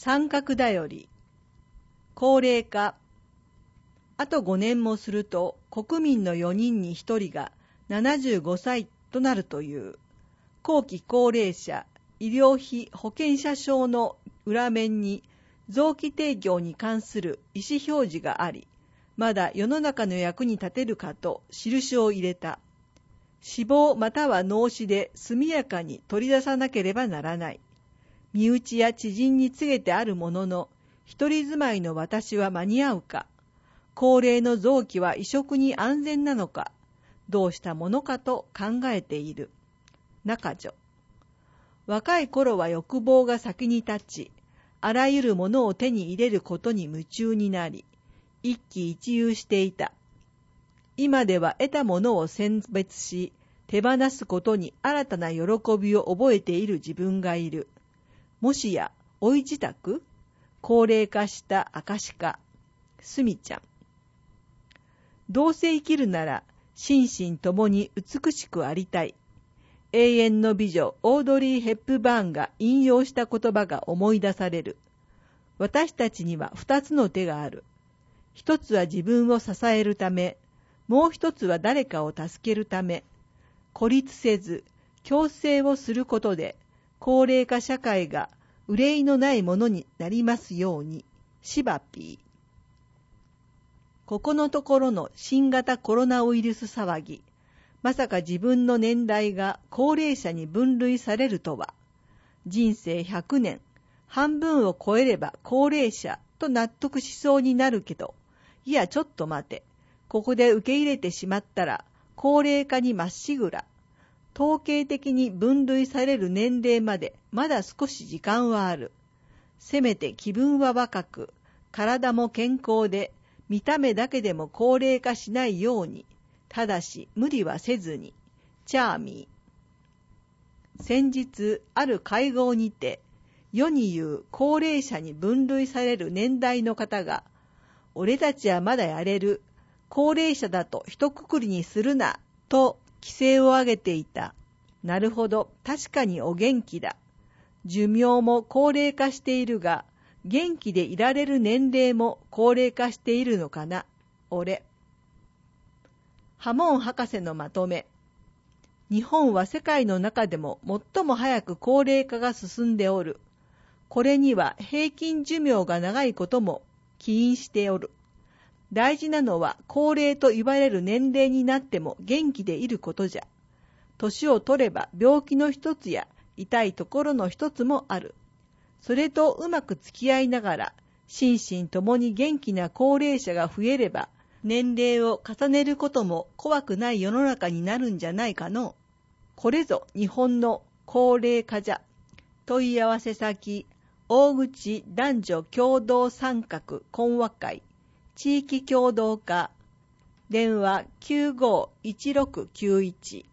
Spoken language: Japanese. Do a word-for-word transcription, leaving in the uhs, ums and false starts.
三角だより。高齢化。あとごねんもすると国民のよにんにひとりがななじゅうごさいとなるという。後期高齢者医療費保険者証の裏面に臓器提供に関する意思表示があり、まだ世の中の役に立てるかと印を入れた。死亡または脳死で速やかに取り出さなければならない。身内や知人に告げてあるものの、一人住まいの私は間に合うか。高齢の臓器は移植に安全なのか。どうしたものかと考えている。中女。若い頃は欲望が先に立ち、あらゆるものを手に入れることに夢中になり、一喜一憂していた。今では得たものを選別し、手放すことに新たな喜びを覚えている自分がいる。もしや、老い自宅？高齢化した証か。すみちゃん。どうせ生きるなら、心身ともに美しくありたい。永遠の美女オードリー・ヘップバーンが引用した言葉が思い出される。私たちには二つの手がある。一つは自分を支えるため、もう一つは誰かを助けるため。孤立せず、共生をすることで、高齢化社会が憂いのないものになりますように。シバピー。ここのところの新型コロナウイルス騒ぎ、まさか自分の年代が高齢者に分類されるとは。人生ひゃくねん、半分を超えれば高齢者と納得しそうになるけど、いやちょっと待て、ここで受け入れてしまったら高齢化にまっしぐら。統計的に分類される年齢までまだ少し時間はある。せめて気分は若く、体も健康で、見た目だけでも高齢化しないように、ただし無理はせずに。チャーミー。先日ある会合にて、世に言う高齢者に分類される年代の方が、俺たちはまだやれる、高齢者だと一括りにするな、と規制を上げていた。なるほど、確かにお元気だ。寿命も高齢化しているが、元気でいられる年齢も高齢化しているのかな、俺。ハモン博士のまとめ。日本は世界の中でも最も早く高齢化が進んでおる。これには平均寿命が長いことも起因しておる。大事なのは高齢と言われる年齢になっても元気でいることじゃ。年を取れば病気の一つや痛いところの一つもある。それとうまく付き合いながら、心身ともに元気な高齢者が増えれば、年齢を重ねることも怖くない世の中になるんじゃないかの。これぞ日本の高齢化じゃ。問い合わせ先、大口男女共同参画懇話会、地域共同課、電話 きゅうごいちろくきゅういち。